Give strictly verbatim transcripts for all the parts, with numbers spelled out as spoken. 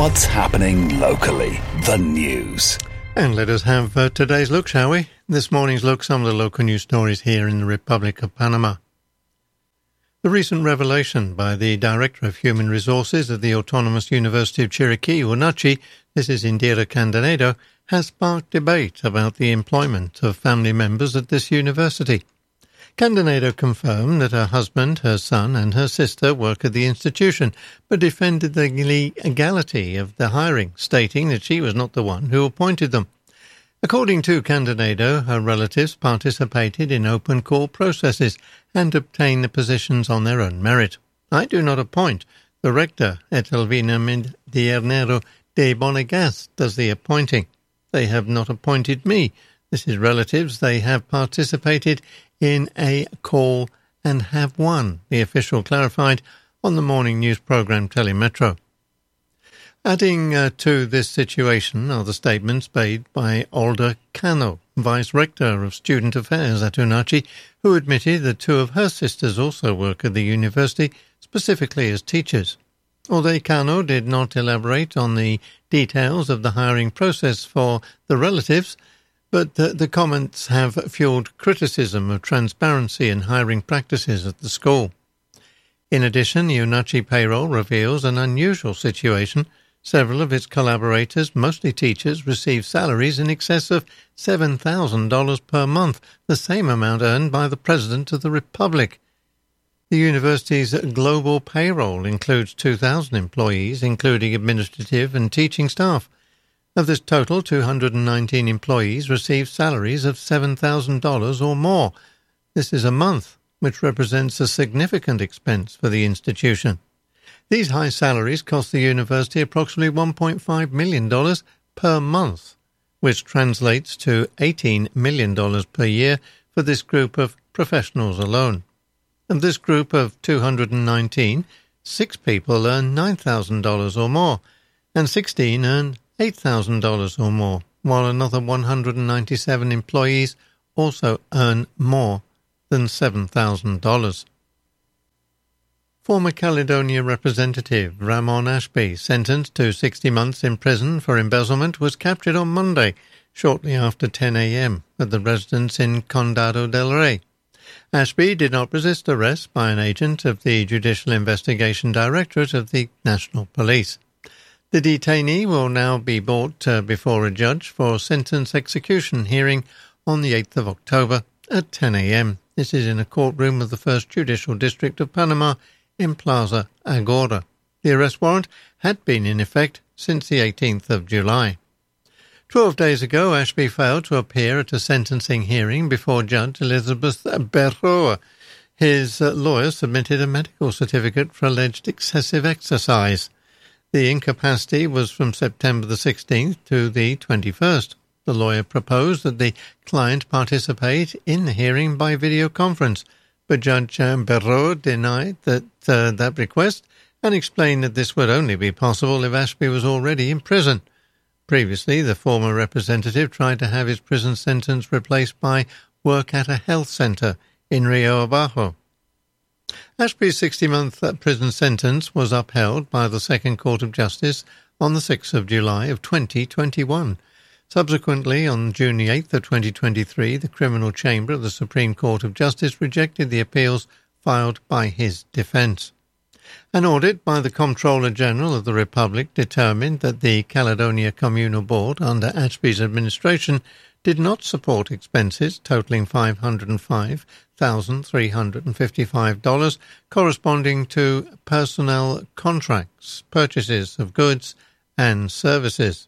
What's happening locally? The news. And let us have uh, today's look, shall we? This morning's look, some of the local news stories here in the Republic of Panama. The recent revelation by the Director of Human Resources of the Autonomous University of Chiriquí, UNACHI, this is Indira Candanedo, has sparked debate about the employment of family members at this university. Candanedo confirmed that her husband, her son and her sister work at the institution, but defended the legality of the hiring, stating that she was not the one who appointed them. According to Candanedo, her relatives participated in open call processes and obtained the positions on their own merit. I do not appoint. The rector, Etelvina Mediernero de Bonegas, does the appointing. They have not appointed me. This is relatives. They have participated in a call and have won, the official clarified on the morning news programme Telemetro. Adding uh, to this situation are the statements made by Olga Cano, Vice-Rector of Student Affairs at UNACHI, who admitted that two of her sisters also work at the university, specifically as teachers. Although Cano did not elaborate on the details of the hiring process for the relatives, but the, the comments have fueled criticism of transparency in hiring practices at the school. In addition, UNACHI payroll reveals an unusual situation. Several of its collaborators, mostly teachers, receive salaries in excess of seven thousand dollars per month, the same amount earned by the President of the Republic. The university's global payroll includes two thousand employees, including administrative and teaching staff. Of this total, two hundred nineteen employees receive salaries of seven thousand dollars or more. This is a month, which represents a significant expense for the institution. These high salaries cost the university approximately one point five million dollars per month, which translates to eighteen million dollars per year for this group of professionals alone. Of this group of two hundred nineteen, six people earn nine thousand dollars or more, and sixteen earn eight thousand dollars or more, while another one hundred ninety-seven employees also earn more than seven thousand dollars. Former Caledonia representative Ramon Ashby, sentenced to sixty months in prison for embezzlement, was captured on Monday, shortly after ten a.m. at the residence in Condado del Rey. Ashby did not resist arrest by an agent of the Judicial Investigation Directorate of the National Police. The detainee will now be brought uh, before a judge for sentence execution hearing on the eighth of October at ten a.m. This is in a courtroom of the First Judicial District of Panama in Plaza Agora. The arrest warrant had been in effect since the eighteenth of July. Twelve days ago, Ashby failed to appear at a sentencing hearing before Judge Elizabeth Berroa. His uh, lawyer submitted a medical certificate for alleged excessive exercise. The incapacity was from September the sixteenth to the twenty-first. The lawyer proposed that the client participate in the hearing by video conference, but Judge Berroa denied that uh, that request and explained that this would only be possible if Ashby was already in prison. Previously, the former representative tried to have his prison sentence replaced by work at a health centre in Rio Abajo. Ashby's sixty-month prison sentence was upheld by the Second Court of Justice on the sixth of July of twenty twenty-one. Subsequently, on June the eighth of twenty twenty-three, the Criminal Chamber of the Supreme Court of Justice rejected the appeals filed by his defence. An audit by the Comptroller General of the Republic determined that the Caledonia Communal Board, under Ashby's administration, did not support expenses totalling five hundred five thousand three hundred fifty-five dollars corresponding to personnel contracts, purchases of goods and services.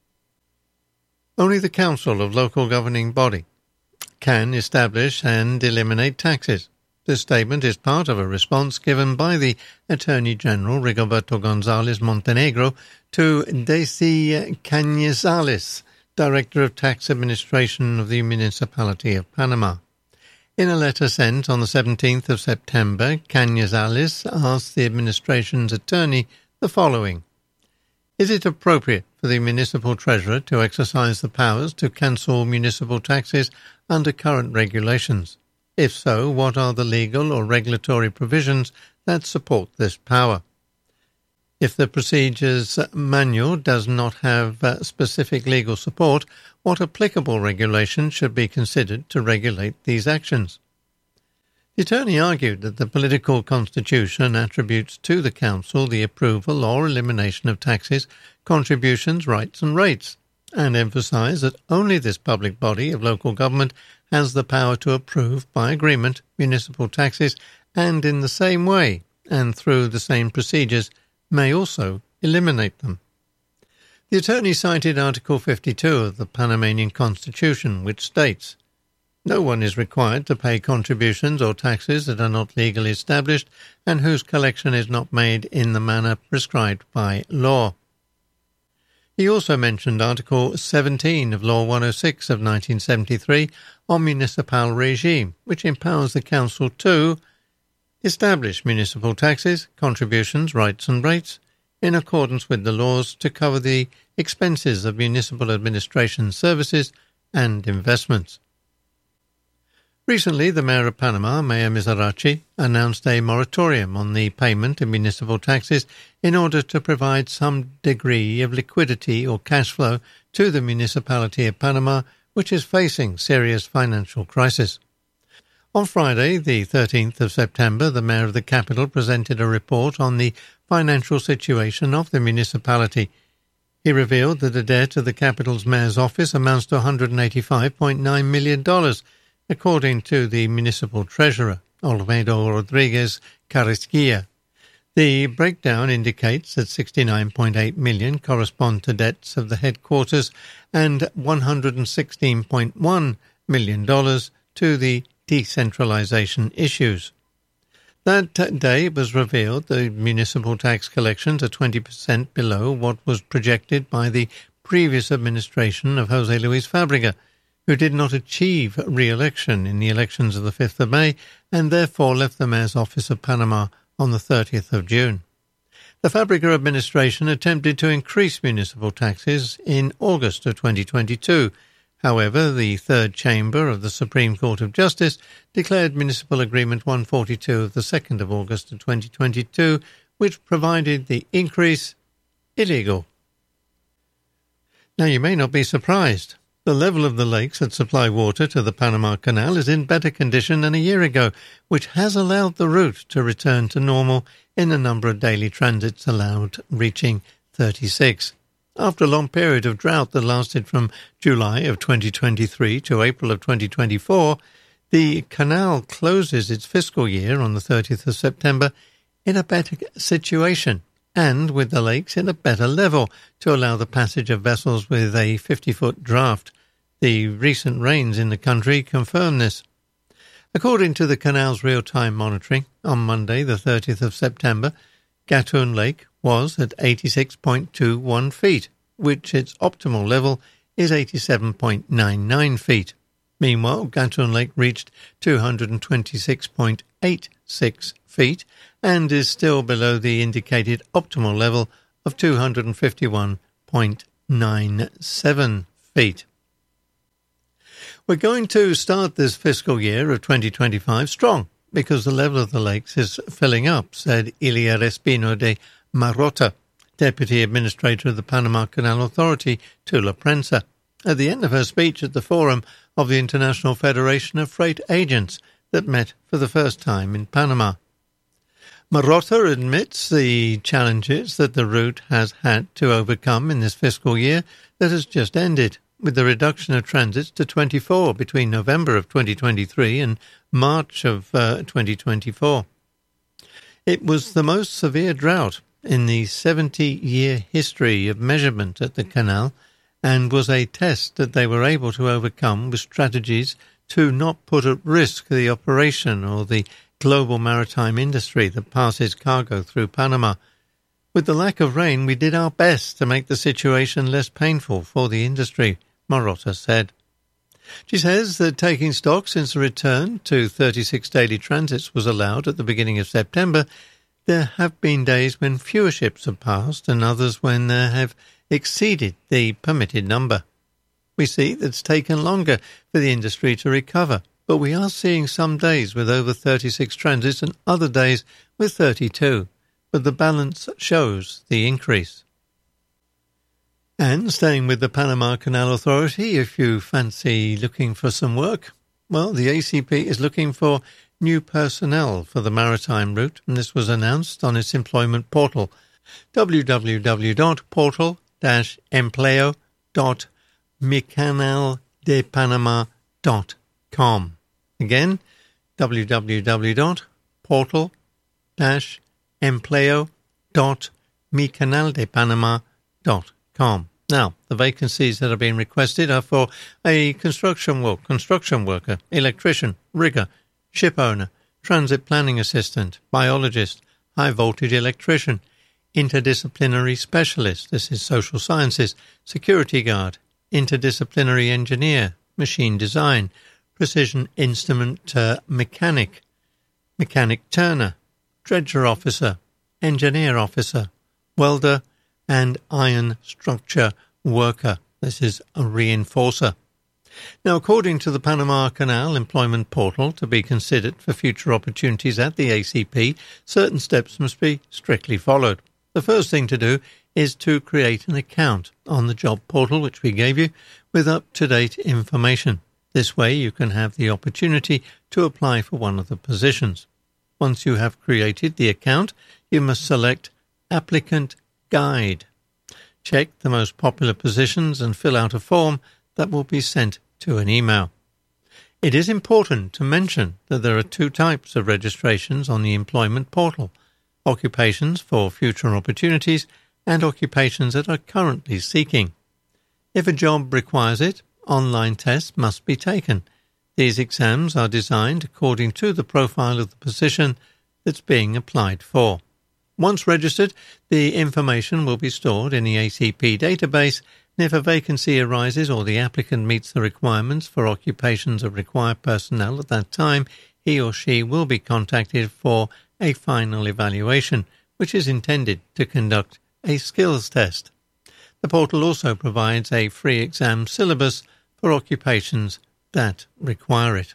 Only the Council of Local Governing Body can establish and eliminate taxes. This statement is part of a response given by the Attorney General Rigoberto González Montenegro to Desi Cañizales, Director of Tax Administration of the Municipality of Panama. In a letter sent on the seventeenth of September, Cañizales asked the administration's attorney the following. Is it appropriate for the municipal treasurer to exercise the powers to cancel municipal taxes under current regulations? If so, what are the legal or regulatory provisions that support this power? If the procedures manual does not have uh, specific legal support, what applicable regulation should be considered to regulate these actions? The attorney argued that the political constitution attributes to the council the approval or elimination of taxes, contributions, rights and rates, and emphasised that only this public body of local government has the power to approve by agreement municipal taxes and in the same way and through the same procedures may also eliminate them. The attorney cited Article fifty-two of the Panamanian Constitution, which states, "No one is required to pay contributions or taxes that are not legally established and whose collection is not made in the manner prescribed by law." He also mentioned Article seventeen of Law one oh six of nineteen seventy-three on municipal regime, which empowers the council to establish municipal taxes, contributions, rights and rates in accordance with the laws to cover the expenses of municipal administration services and investments. Recently, the Mayor of Panama, Mayor Mizrachi, announced a moratorium on the payment of municipal taxes in order to provide some degree of liquidity or cash flow to the municipality of Panama, which is facing serious financial crisis. On Friday, the thirteenth of September, the Mayor of the capital presented a report on the financial situation of the municipality. He revealed that the debt of the capital's mayor's office amounts to one hundred eighty-five point nine million dollars, according to the municipal treasurer, Olmedo Rodriguez Carrasquilla. The breakdown indicates that sixty-nine point eight million dollars correspond to debts of the headquarters and one hundred sixteen point one million dollars to the decentralization issues. That day it was revealed the municipal tax collections are twenty percent below what was projected by the previous administration of Jose Luis Fabrega, who did not achieve re-election in the elections of the fifth of May and therefore left the mayor's office of Panama on the thirtieth of June. The Fabrega administration attempted to increase municipal taxes in August of twenty twenty-two. However, the third chamber of the Supreme Court of Justice declared Municipal Agreement one forty-two of the second of August of twenty twenty-two, which provided the increase, illegal. Now, you may not be surprised. The level of the lakes that supply water to the Panama Canal is in better condition than a year ago, which has allowed the route to return to normal in the number of daily transits allowed, reaching thirty-six. After a long period of drought that lasted from July of twenty twenty-three to April of twenty twenty-four, the canal closes its fiscal year on the thirtieth of September in a better situation and with the lakes in a better level to allow the passage of vessels with a fifty-foot draft. The recent rains in the country confirm this. According to the canal's real-time monitoring, on Monday the thirtieth of September, Gatun Lake was at eighty-six point two one feet, which its optimal level is eighty-seven point nine nine feet. Meanwhile, Gatun Lake reached two hundred twenty-six point eight six feet and is still below the indicated optimal level of two hundred fifty-one point nine seven feet. We're going to start this fiscal year of twenty twenty-five strong because the level of the lakes is filling up, said Ilia Espino de Marota, Deputy Administrator of the Panama Canal Authority, to La Prensa, at the end of her speech at the Forum of the International Federation of Freight Agents that met for the first time in Panama. Marota admits the challenges that the route has had to overcome in this fiscal year that has just ended, with the reduction of transits to twenty-four between November of twenty twenty-three and March of uh, twenty twenty-four. It was the most severe drought in the seventy-year history of measurement at the canal and was a test that they were able to overcome with strategies to not put at risk the operation or the global maritime industry that passes cargo through Panama. With the lack of rain, we did our best to make the situation less painful for the industry, Marota said. She says that taking stock since the return to thirty-six daily transits was allowed at the beginning of September, there have been days when fewer ships have passed and others when they have exceeded the permitted number. We see that it's taken longer for the industry to recover, but we are seeing some days with over thirty-six transits and other days with thirty-two. but the balance shows the increase. And staying with the Panama Canal Authority, if you fancy looking for some work, well, the A C P is looking for new personnel for the maritime route, and this was announced on its employment portal, w w w dot portal dash empleo dot micanal de panama dot com. Again, w w w dot portal dash empleo dot micanal de panama dot com. Now, the vacancies that are being requested are for a construction work, construction worker, electrician, rigger, ship owner, transit planning assistant, biologist, high-voltage electrician, interdisciplinary specialist, this is social sciences, security guard, interdisciplinary engineer, machine design, precision instrument uh, mechanic, mechanic turner, dredger officer, engineer officer, welder, and iron structure worker. This is a reinforcer. Now, according to the Panama Canal Employment Portal, to be considered for future opportunities at the A C P, certain steps must be strictly followed. The first thing to do is to create an account on the job portal, which we gave you, with up-to-date information. This way you can have the opportunity to apply for one of the positions. Once you have created the account, you must select Applicant Guide. Check the most popular positions and fill out a form that will be sent to an email. It is important to mention that there are two types of registrations on the employment portal: occupations for future opportunities and occupations that are currently seeking. If a job requires it, online tests must be taken. These exams are designed according to the profile of the position that's being applied for. Once registered, the information will be stored in the A C P database, and if a vacancy arises or the applicant meets the requirements for occupations that require personnel at that time, he or she will be contacted for a final evaluation, which is intended to conduct a skills test. The portal also provides a free exam syllabus for occupations that require it.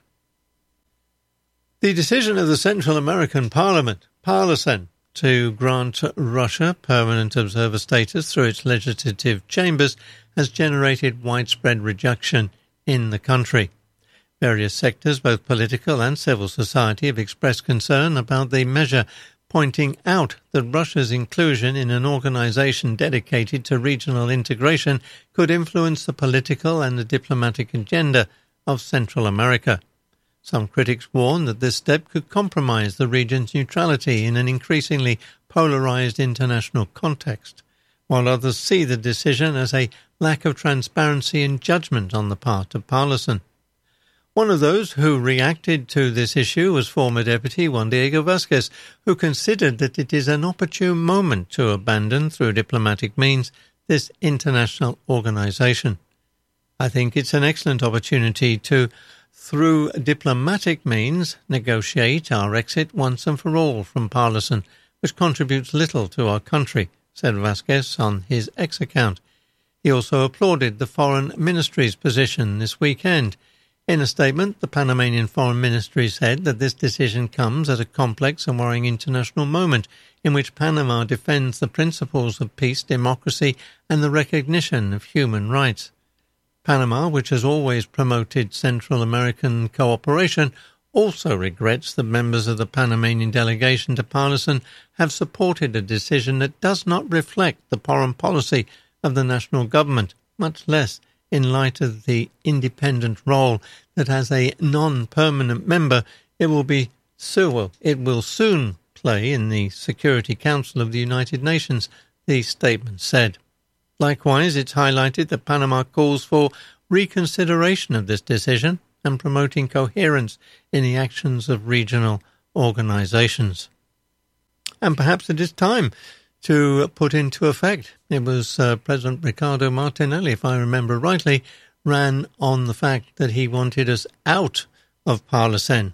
The decision of the Central American Parliament, PARLACEN, to grant Russia permanent observer status through its legislative chambers has generated widespread rejection in the country. Various sectors, both political and civil society, have expressed concern about the measure, pointing out that Russia's inclusion in an organization dedicated to regional integration could influence the political and the diplomatic agenda of Central America. Some critics warn that this step could compromise the region's neutrality in an increasingly polarized international context, while others see the decision as a lack of transparency and judgment on the part of PARLACEN. One of those who reacted to this issue was former Deputy Juan Diego Vázquez, who considered that it is an opportune moment to abandon, through diplomatic means, this international organization. I think it's an excellent opportunity to, through diplomatic means, negotiate our exit once and for all from PARLACEN, which contributes little to our country, said Vázquez on his X account. He also applauded the Foreign Ministry's position this weekend. In a statement, the Panamanian Foreign Ministry said that this decision comes at a complex and worrying international moment in which Panama defends the principles of peace, democracy, and the recognition of human rights. Panama, which has always promoted Central American cooperation, also regrets that members of the Panamanian delegation to PARLACEN have supported a decision that does not reflect the foreign policy of the national government, much less in light of the independent role that as a non-permanent member it will be so it will soon play in the Security Council of the United Nations, the statement said. Likewise, it's highlighted that Panama calls for reconsideration of this decision and promoting coherence in the actions of regional organizations. And perhaps it is time to put into effect. It was uh, President Ricardo Martinelli, if I remember rightly, ran on the fact that he wanted us out of PARLACEN.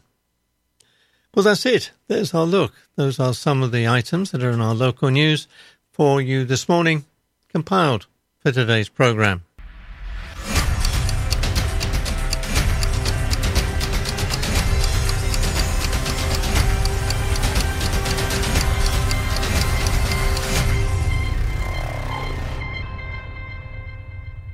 Well, that's it. There's our look. Those are some of the items that are in our local news for you this morning, compiled for today's programme.